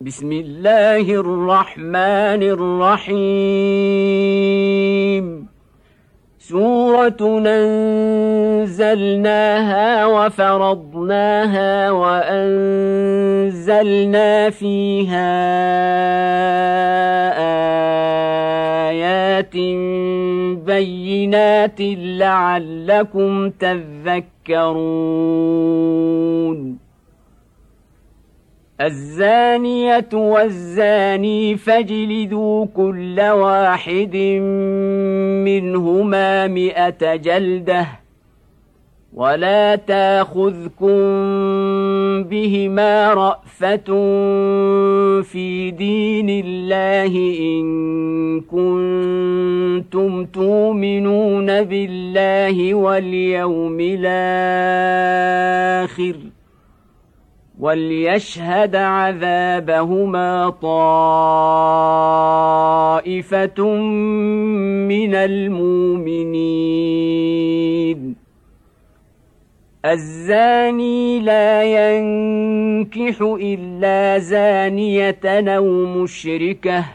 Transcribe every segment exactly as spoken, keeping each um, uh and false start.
بسم الله الرحمن الرحيم سورة أنزلناها وفرضناها وأنزلنا فيها آيات بينات لعلكم تذكرون الزانية والزاني فاجلدوا كل واحد منهما مئة جلدة ولا تاخذكم بهما رأفة في دين الله إن كنتم تؤمنون بالله واليوم الآخر وليشهد عذابهما طائفة من المؤمنين الزاني لا ينكح إلا زانية أو مشركة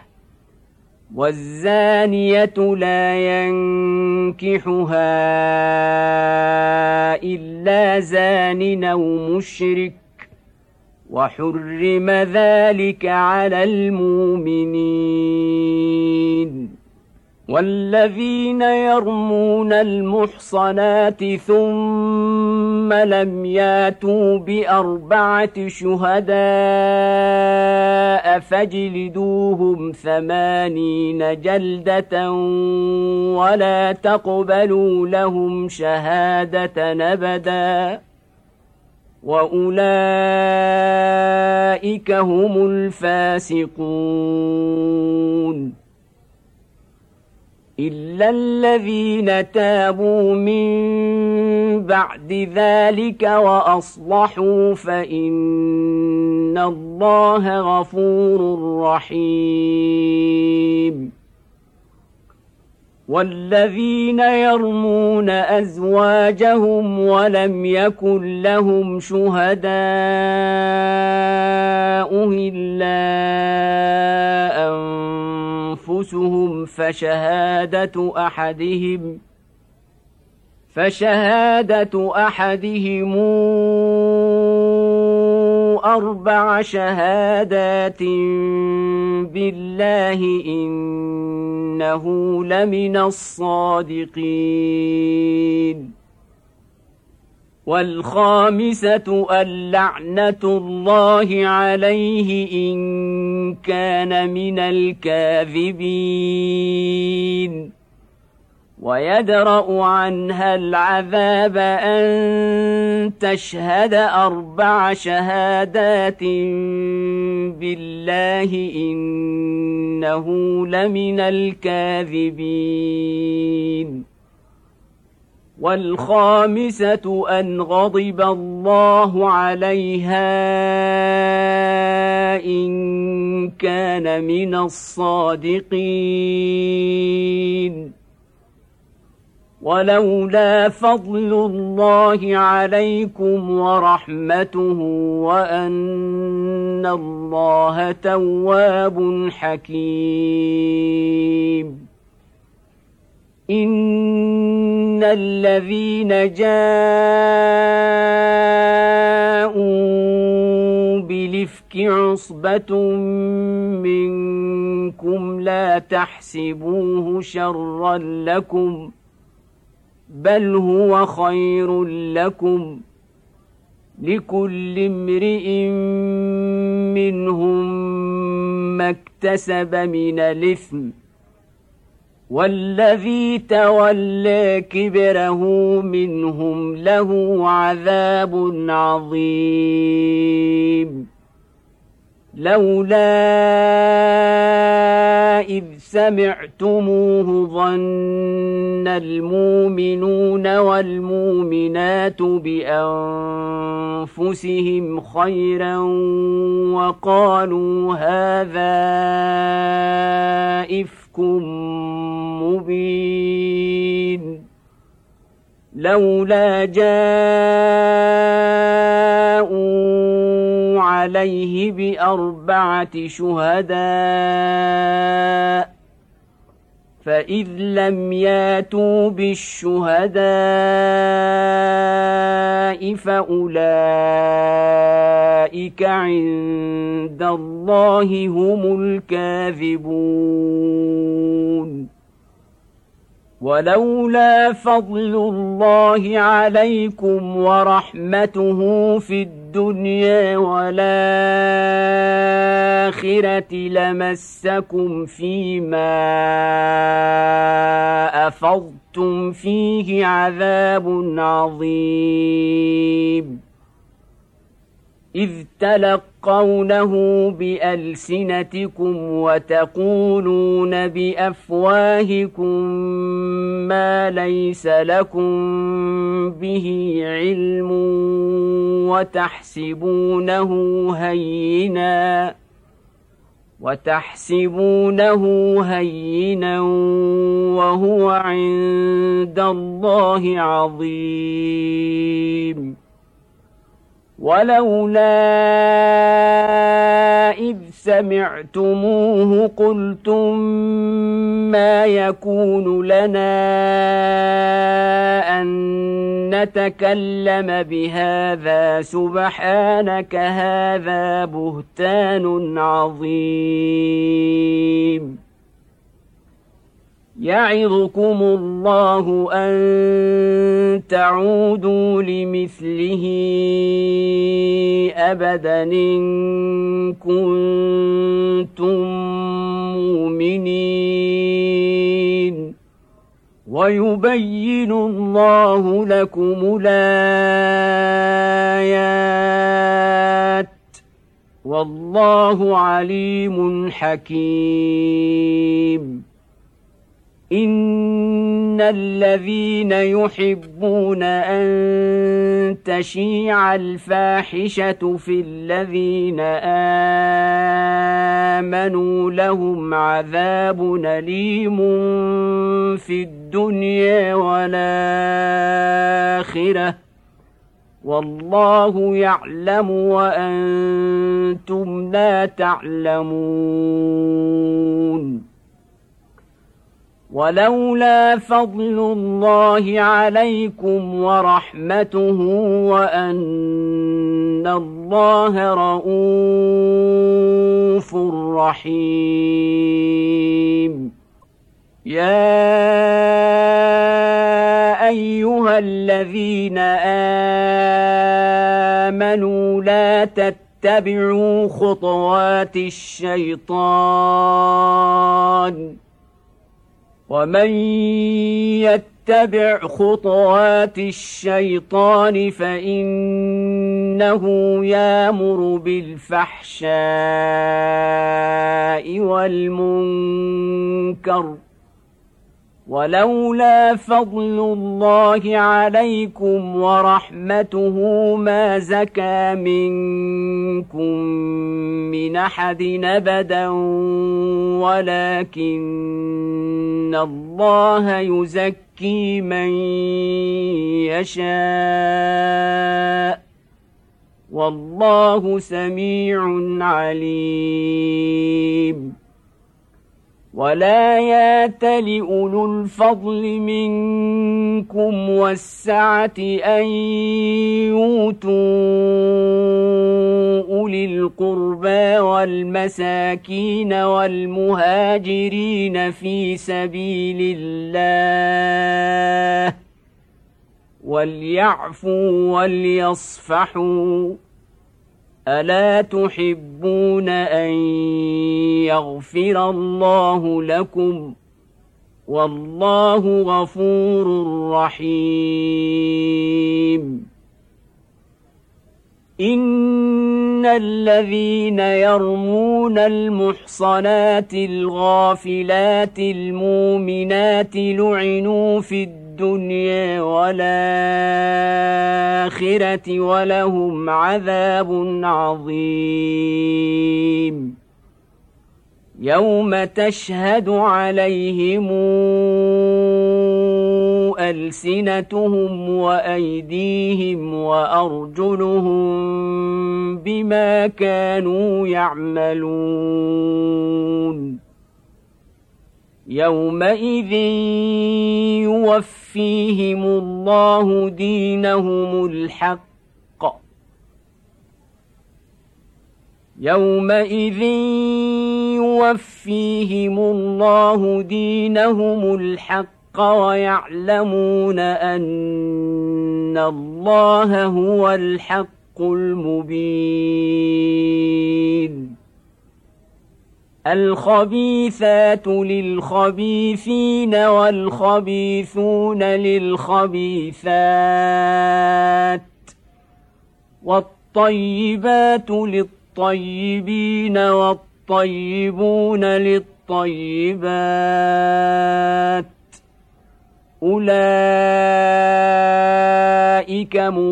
والزانية لا ينكحها إلا زان أو مشرك وحرم ذلك على المؤمنين والذين يرمون المحصنات ثم لم ياتوا بأربعة شهداء فاجلدوهم ثمانين جلدة ولا تقبلوا لهم شهادة أبدا وأولئك هم الفاسقون إلا الذين تابوا من بعد ذلك وأصلحوا فإن الله غفور رحيم والذين يرمون أزواجهم ولم يكن لهم شهداء إلا أنفسهم فشهادة أحدهم فشهادة أحدهم أربع شهادات بالله إنه لمن الصادقين والخامسة اللعنة الله عليه إن كان من الكاذبين ويدرأ عنها العذاب أن تشهد أربع شهادات بالله إنه لمن الكاذبين والخامسة أن غضب الله عليها إن كان من الصادقين ولولا فضل الله عليكم ورحمته وأن الله تواب حكيم إن الذين جاءوا بالإفك عصبة منكم لا تحسبوه شرا لكم بل هو خير لكم لكل امرئ منهم ما اكتسب من الإثم والذي تولى كبره منهم له عذاب عظيم لولا إذ سمعتموه ظن المؤمنون والمؤمنات بأنفسهم خيرا وقالوا هذا إفك مبين لولا جاءوا عليه بأربعة شهداء فإذ لم ياتوا بالشهداء فأولئك عند الله هم الكاذبون ولولا فضل الله عليكم ورحمته في الدنيا والآخرة لمسكم فيما أفضتم فيه عذاب عظيم إذ تلقونه بألسنتكم وتقولون بأفواهكم ما ليس لكم به علم وتحسبونه هينا وتحسبونه هينا وهو عند الله عظيم ولولا إذ سمعتموه قلتم ما يكون لنا أن نتكلم بهذا سبحانك هذا بهتان عظيم يعظكم الله أن تعودوا لمثله أبدا إن كنتم مؤمنين ويبين الله لكم الآيات والله عليم حكيم إن الذين يحبون أن تشيع الفاحشة في الذين آمنوا لهم عذاب أليم في الدنيا والآخرة والله يعلم وأنتم لا تعلمون ولولا فضل الله عليكم ورحمته وأن الله رءوف رحيم يا أيها الذين آمنوا لا تتبعوا خطوات الشيطان ومن يتبع خطوات الشيطان فإنه يأمر بالفحشاء والمنكر ولولا فضل الله عليكم ورحمته ما زكى منكم من أحد أبدا ولكن الله يزكي من يشاء والله سميع عليم ولا يأتل أولو الفضل منكم والسعة أن يؤتوا أولي القربى والمساكين والمهاجرين في سبيل الله وليعفوا وليصفحوا ألا تحبون أن يغفر الله لكم والله غفور رحيم إن الذين يرمون المحصنات الغافلات المؤمنات لعنوا في الدنيا والآخرة ولهم عذاب عظيم يوم تشهد عليهم ألسنتهم وأيديهم وأرجلهم بما كانوا يعملون يومئذ يوفيهم الله دينهم الحق يومئذ يوفيهم الله دينهم الحق ويعلمون أن الله هو الحق المبين الخبيثات للخبيثين والخبيثون للخبيثات والطيبات للطيبين والطيبون للطيبات أولئك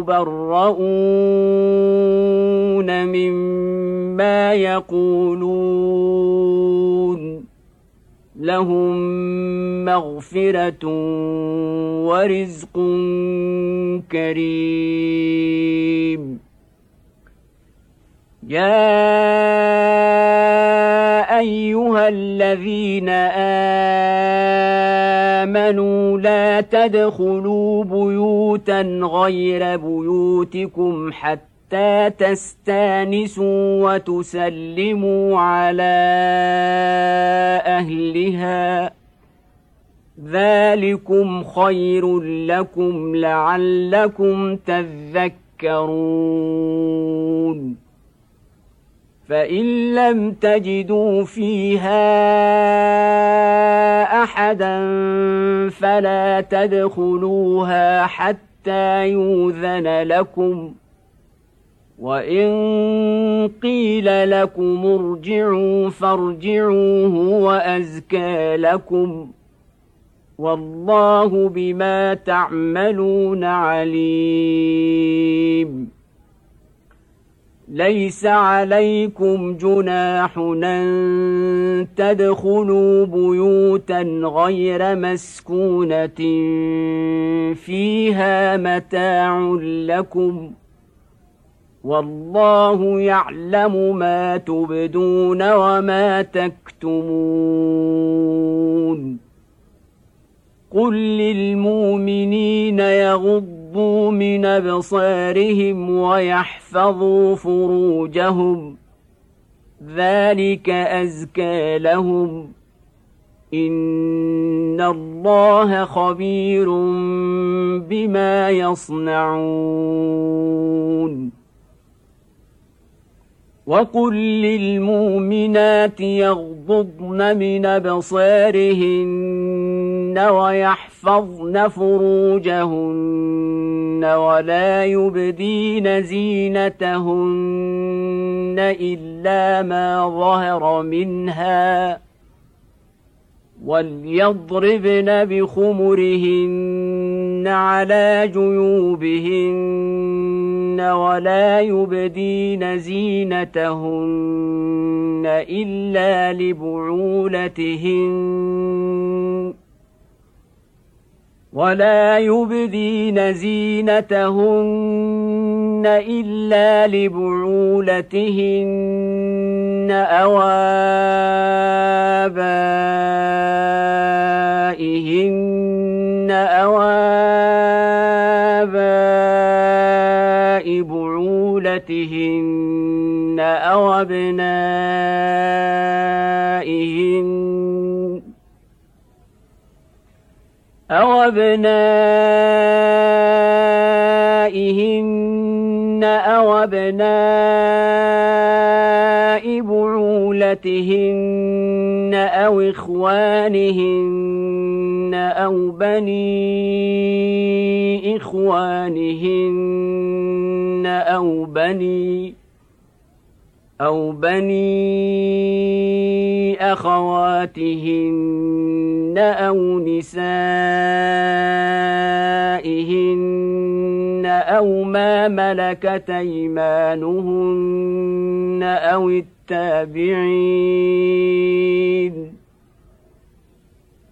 مبرؤون مما يقولون لهم مغفرة ورزق كريم يا أيها الذين آمنوا لا تدخلوا بيوتا غير بيوتكم حتى تستانسوا وتسلموا على أهلها ذلكم خير لكم لعلكم تذكرون فإن لم تجدوا فيها أحدا فلا تدخلوها حتى يؤذن لكم وإن قيل لكم ارجعوا فارجعوا هو أزكى لكم والله بما تعملون عليم ليس عليكم جناح أن تدخلوا بيوتا غير مسكونة فيها متاع لكم والله يعلم ما تبدون وما تكتمون قل للمؤمنين يغضوا من أبصارهم ويحفظوا فروجهم ذلك أزكى لهم إن الله خبير بما يصنعون وقل للمؤمنات يغضضن من أبصارهن ويحفظن فروجهن ولا يبدين زينتهن إلا ما ظهر منها وليضربن بخمرهن على جيوبهن ولا يبدين زينتهن إلا لبعولتهن ولا يبدين زينتهن إلا لبعولتهن أو آبائهن أو آباء بعولتهن أو أبنائهن أو أبنائهن أو أبناء بعولتهن أو إخوانهن أو بني إخوانهن أو بني أو بني أخواتهن أو نسائهن أو ما ملكت أيمانهن أو التابعين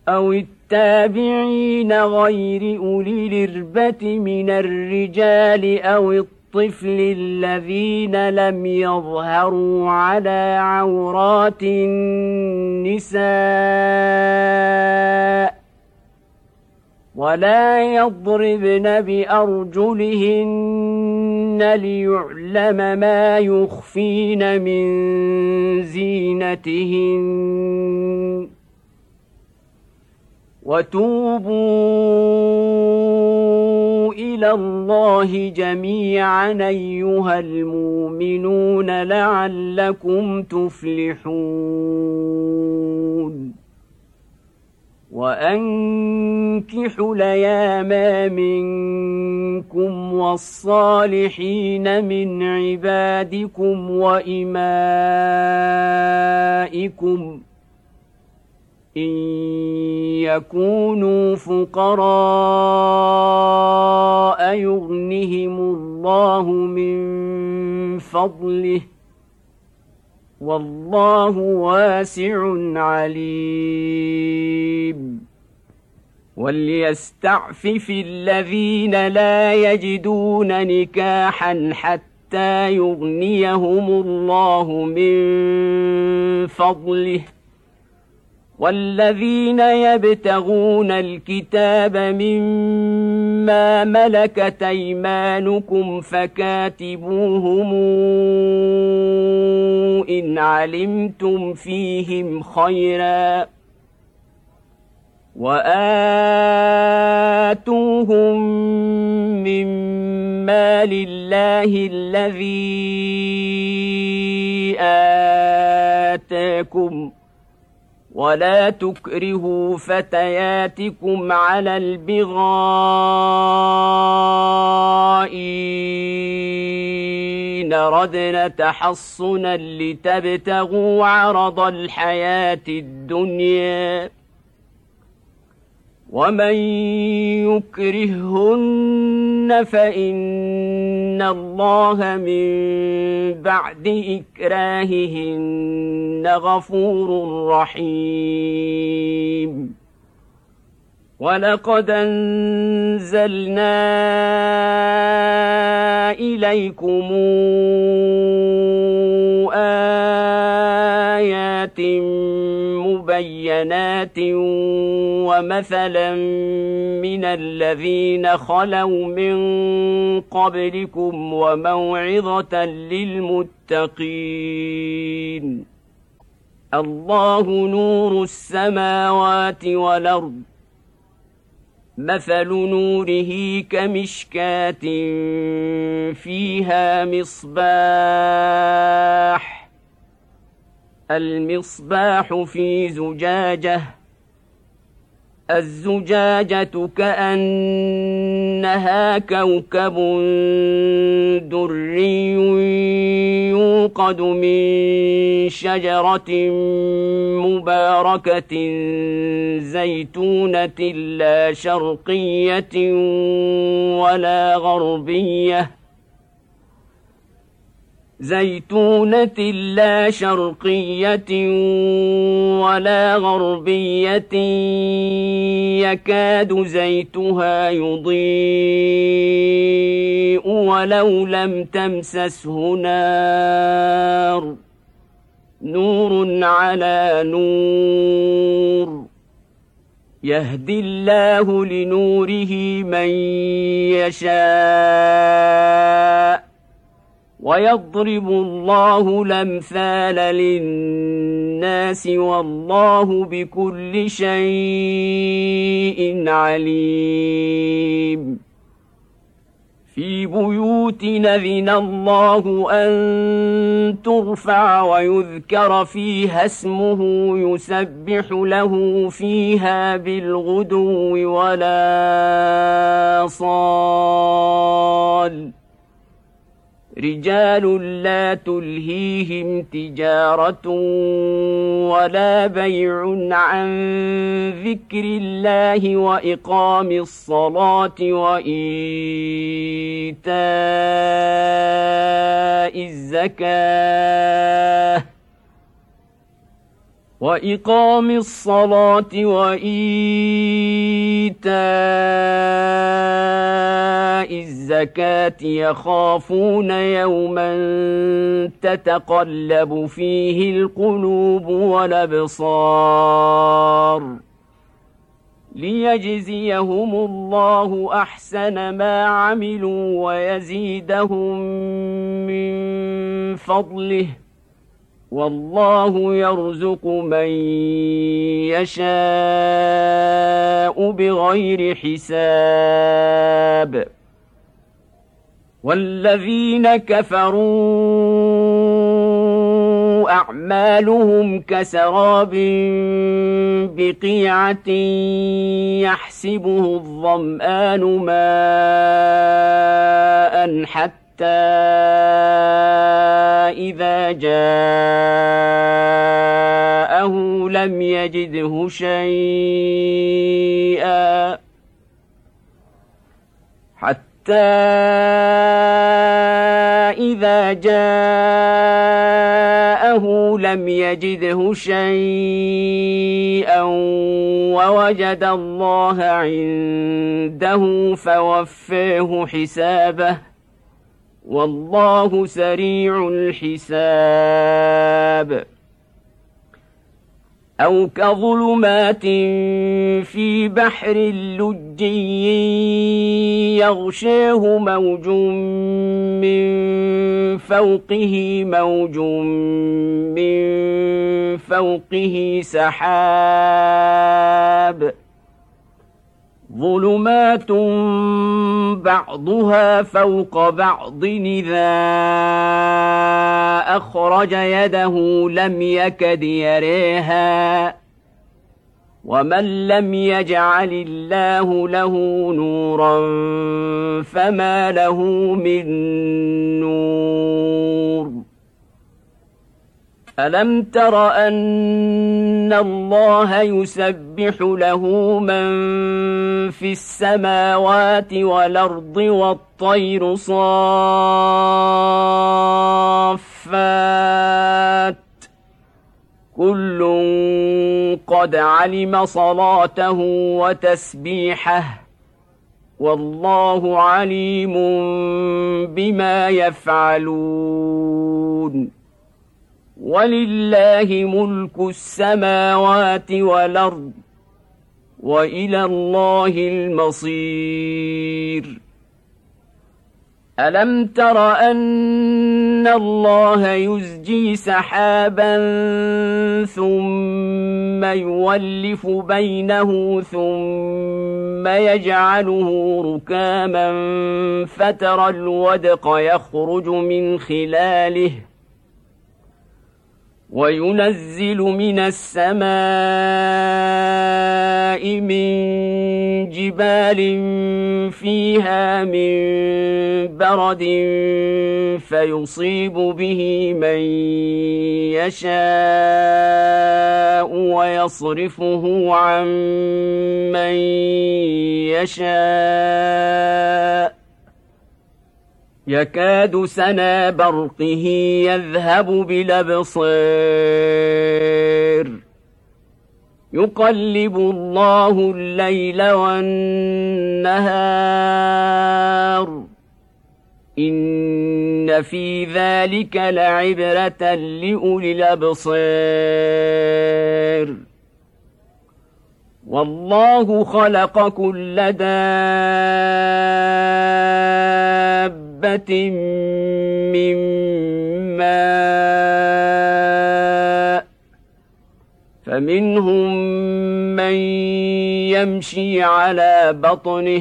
أو التابعين غير أولي الإربة من الرجال أو الطفل الذين لم يظهروا على عورات النساء ولا يضربن بأرجلهن ليعلم ما يخفين من زينتهن وتوبوا إلى الله جميعا أيها المؤمنون لعلكم تفلحون وأنكحوا الأيام منكم والصالحين من عبادكم وإمائكم إن يكونوا فقراء يغنهم الله من فضله والله واسع عليم وليستعفف الذين لا يجدون نكاحا حتى يغنيهم الله من فضله والذين يبتغون الكتاب مما ملكت أيمانكم فكاتبوهم إن علمتم فيهم خيرا وآتوهم مما لله الذي آتاكم ولا تكرهوا فتياتكم على البغاء إن ردن تحصنا لتبتغوا عرض الحياة الدنيا ومن يكرههن فإن الله من بعد إكراههن غفور رحيم ولقد أنزلنا إليكم آيات مبينات ومثلا من الذين خلوا من قبلكم وموعظة للمتقين الله نور السماوات والأرض مثل نوره كمشكاة فيها مصباح المصباح في زجاجة الزجاجة كأنها كوكب دري يوقد من شجرة مباركة زيتونة لا شرقية ولا غربية زيتونة لا شرقية ولا غربية يكاد زيتها يضيء ولو لم تمسسه نار نور على نور يهدي الله لنوره من يشاء ويضرب الله الأمثال للناس والله بكل شيء عليم في بيوت أذن الله أن ترفع ويذكر فيها اسمه يسبح له فيها بالغدو ولا صال رجال لا تلهيهم تجارة ولا بيع عن ذكر الله وإقام الصلاة وإيتاء الزكاة وإقام الصلاة وإيتاء الزكاة يخافون يوما تتقلب فيه القلوب والأبصار ليجزيهم الله أحسن ما عملوا ويزيدهم من فضله والله يرزق من يشاء بغير حساب والذين كفروا أعمالهم كسراب بقيعة يحسبه الظمآن ماء حتى إذا جاءه لم يجده شيئا حتى إذا جاءه لم يجده شيئا ووجد الله عنده فوفاه حسابه والله سريع الحساب أو كظلمات في بحر لجي يغشاه موج من فوقه موج من فوقه سحاب ظلمات بعضها فوق بعض إذا أخرج يده لم يكد يريها ومن لم يجعل الله له نورا فما له من نور ألم تر أن الله يسبح له من في السماوات والأرض والطير صافات كل قد علم صلاته وتسبيحه والله عليم بما يفعلون ولله ملك السماوات والأرض وإلى الله المصير ألم تر أن الله يزجي سحابا ثم يولف بينه ثم يجعله ركاما فترى الودق يخرج من خلاله وينزل من السماء من جبال فيها من برد فيصيب به من يشاء ويصرفه عن من يشاء يكاد سنا برقه يذهب بالأبصار يقلب الله الليل والنهار إن في ذلك لعبرة لأولي الأبصار والله خلق كل دابة من ماء فمنهم من يمشي على بطنه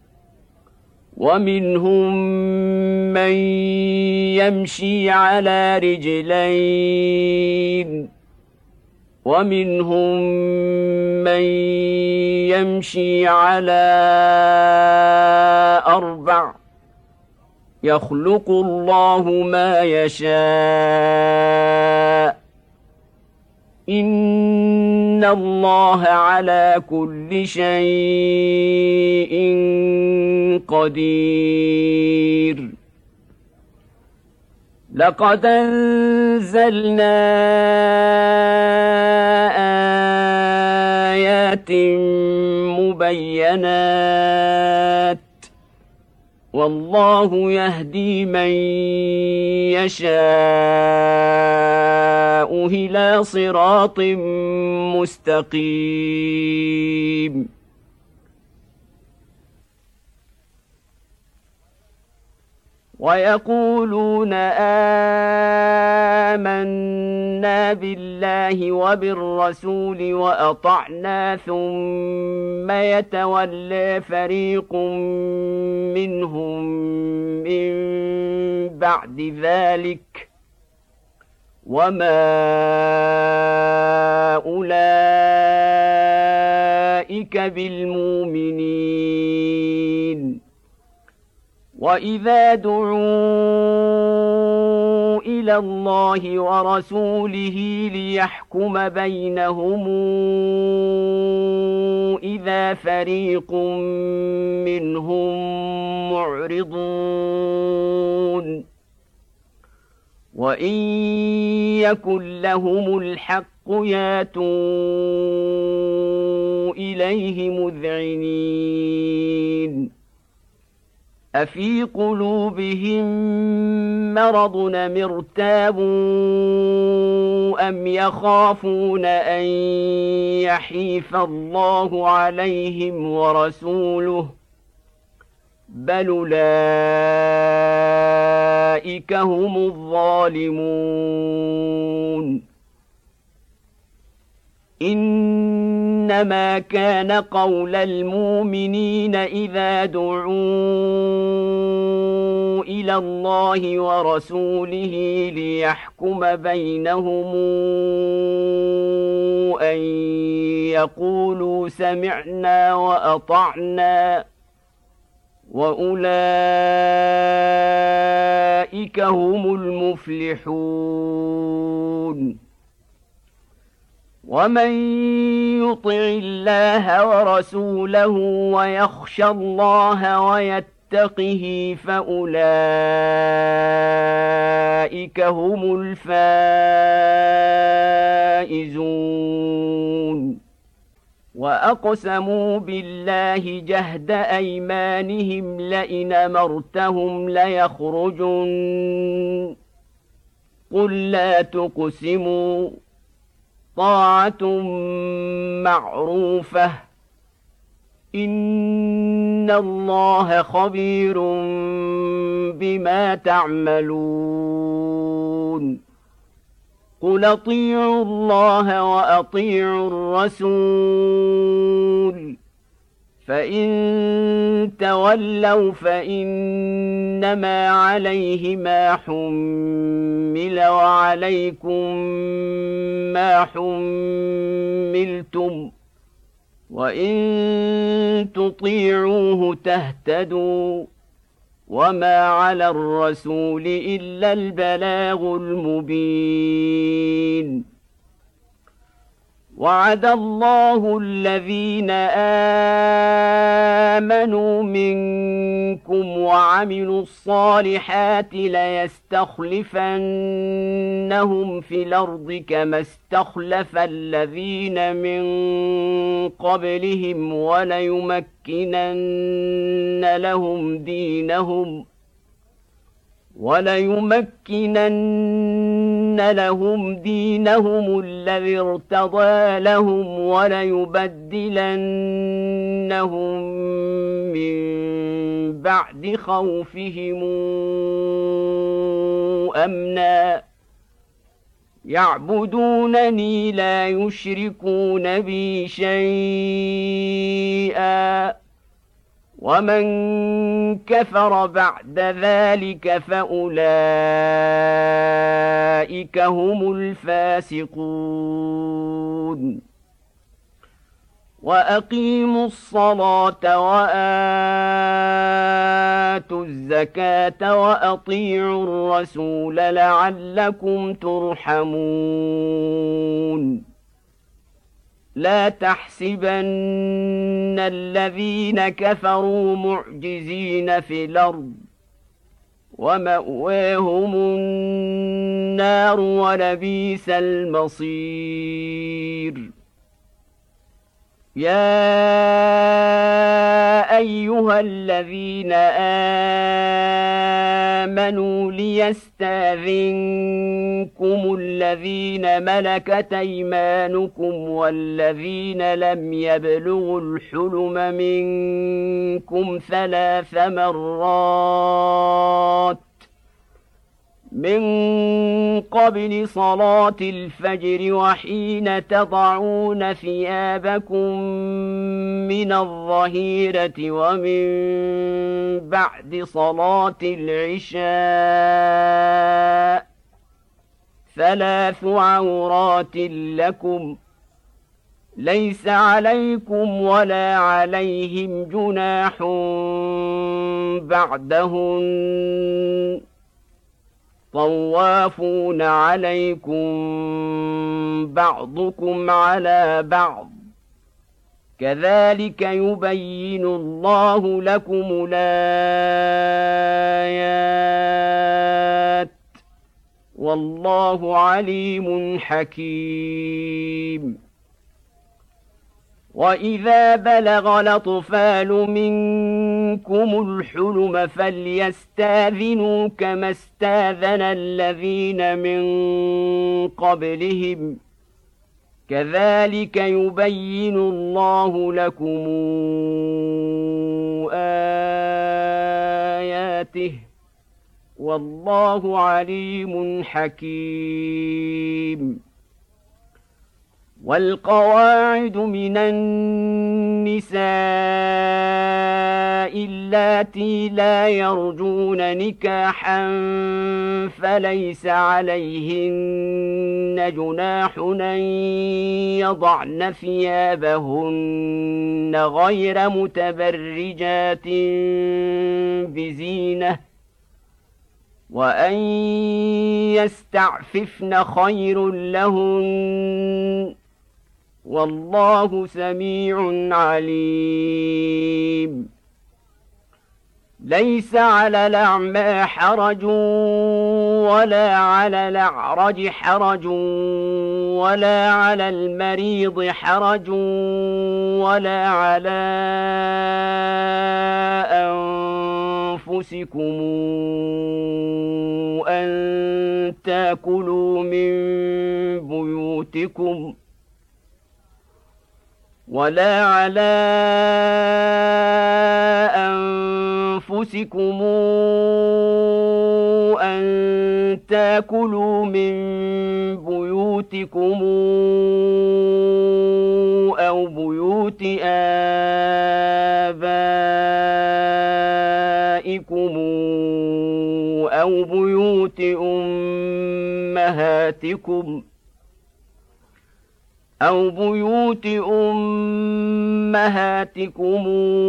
ومنهم من يمشي على رجلين ومنهم من يمشي على أربع يخلق الله ما يشاء إن الله على كل شيء قدير لقد أنزلنا آيات مبينات والله يهدي من يشاء إلى صراط مستقيم ويقولون آمنا بالله وبالرسول وأطعنا ثم يتولى فريق منهم من بعد ذلك وما أولئك بالمؤمنين وإذا دعوا إلى الله ورسوله ليحكم بينهم إذا فريق منهم معرضون وإن يكن لهم الحق ياتوا إليه مذعنين أفي قلوبهم مرض أم ارتابوا أم يخافون أن يحيف الله عليهم ورسوله بل أولئك هم الظالمون إنما كان قول المؤمنين إذا دعوا إلى الله ورسوله ليحكم بينهم أن يقولوا سمعنا وأطعنا وأولئك هم المفلحون ومن يطع الله ورسوله ويخشى الله ويتقه فأولئك هم الفائزون وأقسموا بالله جهد أيمانهم لئن أمرتهم ليخرجن قل لا تقسموا طاعة معروفة إن الله خبير بما تعملون قل أطيعوا الله وأطيعوا الرسول فإن تولوا فإنما عليه ما حمل وعليكم ما حملتم وإن تطيعوه تهتدوا وما على الرسول إلا البلاغ المبين وعد الله الذين آمنوا منكم وعملوا الصالحات ليستخلفنهم في الأرض كما استخلف الذين من قبلهم وليمكنن لهم دينهم وليمكنن لهم دينهم الذي ارتضى لهم وليبدلنهم من بعد خوفهم أمنا يعبدونني لا يشركون بي شيئا ومن كفر بعد ذلك فأولئك هم الفاسقون وأقيموا الصلاة وآتوا الزكاة وأطيعوا الرسول لعلكم ترحمون لا تحسبن الذين كفروا معجزين في الأرض ومأواهم النار ولبئس المصير يا أيها الذين آمنوا ليستأذنكم الذين ملكت أيمانكم والذين لم يبلغوا الحلم منكم ثلاث مرات من قبل صلاة الفجر وحين تضعون ثيابكم من الظهيرة ومن بعد صلاة العشاء ثلاث عورات لكم ليس عليكم ولا عليهم جناح بعدهن طوافون عليكم بعضكم على بعض كذلك يبين الله لكم الآيات والله عليم حكيم. وإذا بلغ الأطفال منكم الحلم فليستأذنوا كما استأذن الذين من قبلهم كذلك يبين الله لكم آياته والله عليم حكيم. والقواعد من النساء اللاتي لا يرجون نكاحا فليس عليهن جناح أن يضعن ثيابهن غير متبرجات بزينة وأن يستعففن خير لهن والله سميع عليم. ليس على الأعمى حرج ولا على الأعرج حرج ولا على المريض حرج ولا على أنفسكم أن تأكلوا من بيوتكم ولا على أنفسكم أن تأكلوا من بيوتكم أو بيوت آبائكم أو بيوت أمهاتكم أو بيوت أمهاتكم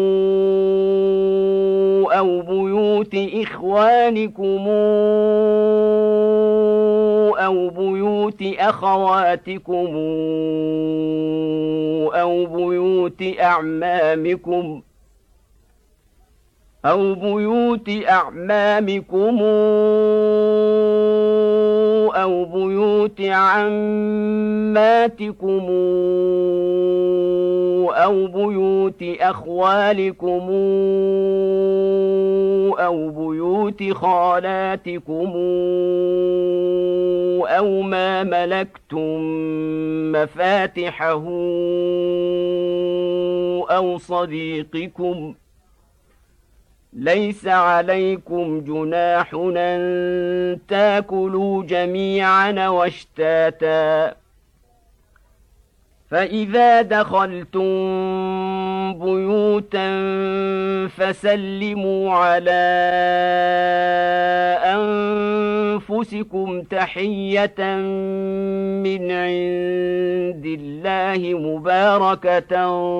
أو بيوت إخوانكم أو بيوت أخواتكم أو بيوت أعمامكم أو بيوت أعمامكم أو بيوت عماتكم أو بيوت أخوالكم أو بيوت خالاتكم أو ما ملكتم مفاتحه أو صديقكم ليس عليكم جناح أن تأكلوا جميعا واشتاتا فإذا دخلتم بيوتا فسلموا على أنفسكم تحية من عند الله مباركة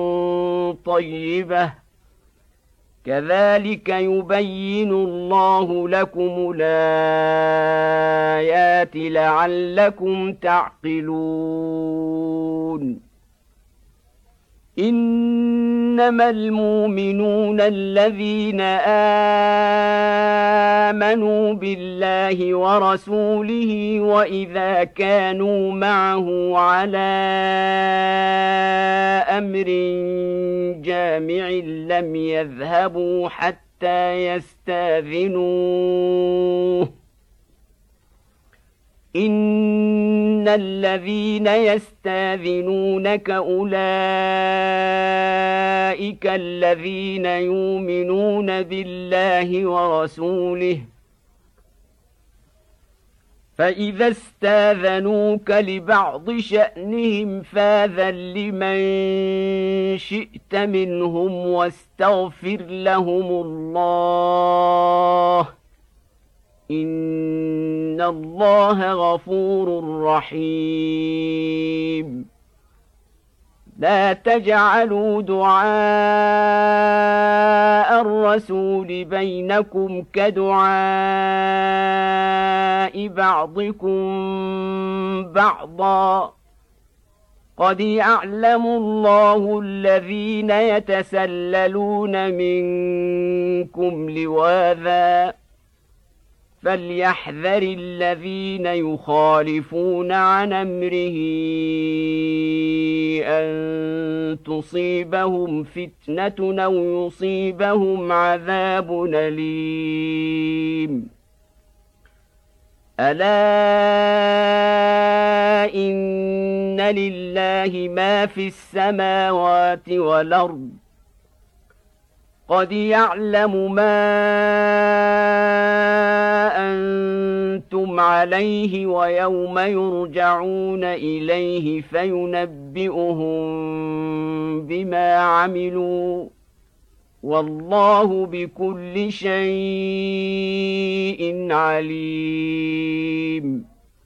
طيبة كذلك يبين الله لكم الآيات لعلكم تعقلون. إن إنما المؤمنون الذين آمنوا بالله ورسوله وإذا كانوا معه على أمر جامع لم يذهبوا حتى يستأذنوه إن الذين يستأذنونك أولئك الذين يؤمنون بالله ورسوله فإذا استاذنوك لبعض شأنهم فاذن لمن شئت منهم واستغفر لهم الله إن الله غفور رحيم لا تجعلوا دعاء الرسول بينكم كدعاء بعضكم بعضا قد يعلم الله الذين يتسللون منكم لواذا فليحذر الذين يخالفون عن أمره أن تصيبهم فتنة أو يصيبهم عذاب أليم ألا إن لله ما في السماوات والأرض قد يعلم ما أنتم عليه ويوم يرجعون إليه فينبئهم بما عملوا والله بكل شيء عليم